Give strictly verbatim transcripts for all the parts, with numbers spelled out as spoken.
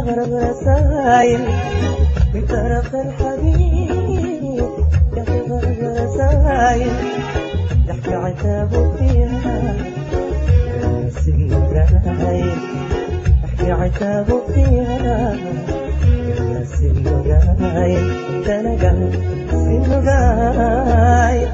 تغرب رسايل من طرف الحبيب، يا تغرب رسايل تحكي عتابه فيها سن قايل، تحكي عتابه فيها سن قايل، ده انا قلب سن قايل.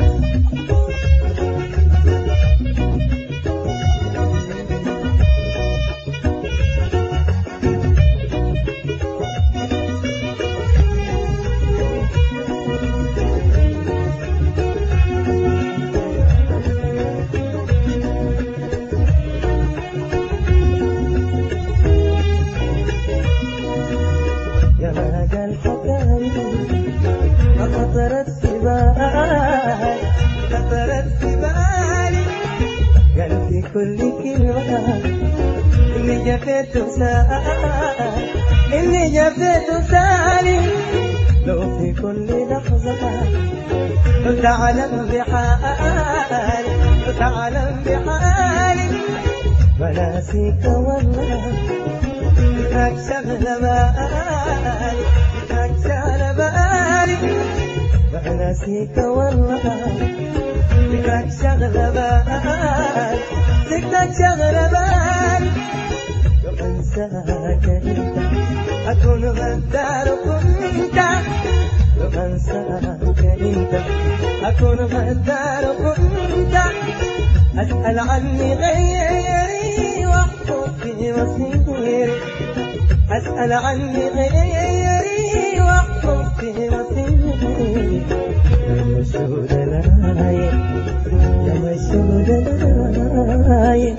يا ما قال حكاية ما خطرت في بالي، خطرت في بالي قال في كل كلمة اللي جفيته سالي، اللي جفيته سالي لو في كل لحظة لو تعلم بحالي، لو تعلم بحالي بناسيك والله لك شغلة بالي، لك شغلة بالي بناسيك والله لك شغلة بالي، لك شغلة بالي لو انساك انت اكون غدار كنت، لو انساك انت اكون غدار كنت، اسأل عني غيري واحفظ في مصيري، أسأل عني غيري واحفظ في مصيري. يا مشهود العاين، يا مشهود العاين.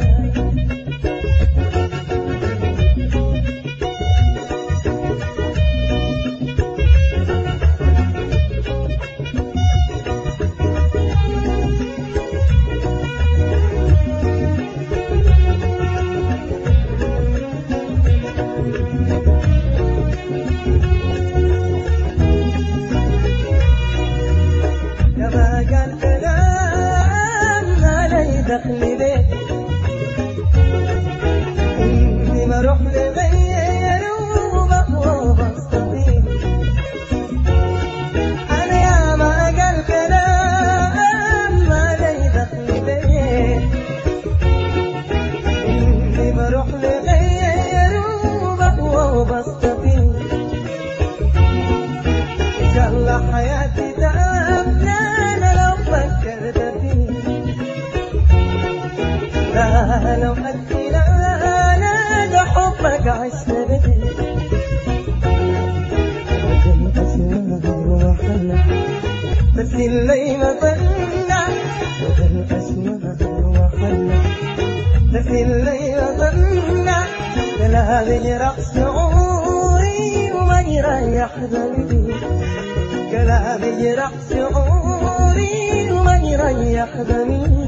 دخلي بيت إني ما أروح لغير وبقوى بستطيع، أنا يا ما قال كلام ما لي دخلي بيت إني ما أروح لغير وبقوى بستطيع، إن شاء الله حياتي تأمنى أنا لو فكرت فيه، لا لو أنتي لا لا ده حبك عشنا بدي، وجل أسماء وحنا بس اللي ما ظلنا، وجل أسماء وحنا بس اللي ما ظلنا، لا بيجرح شعوري وما يريح ذنبي، لا بيجرح شعوري وما يريح ذنبي.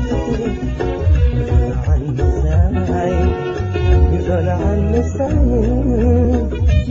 يقول عن السنين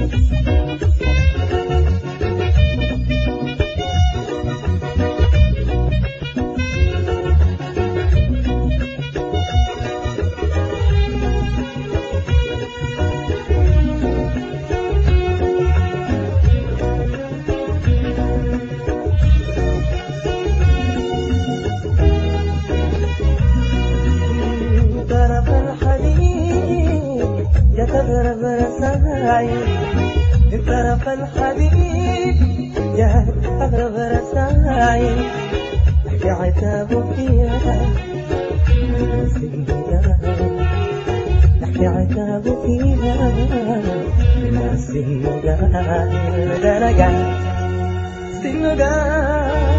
تغرب رسايل من طرف الحبيب، يا تغرب رسايل تحكي عتابه فيها سن قايل، تحكي عتابه فيها سن قايل، ده انا قايل سن قايل.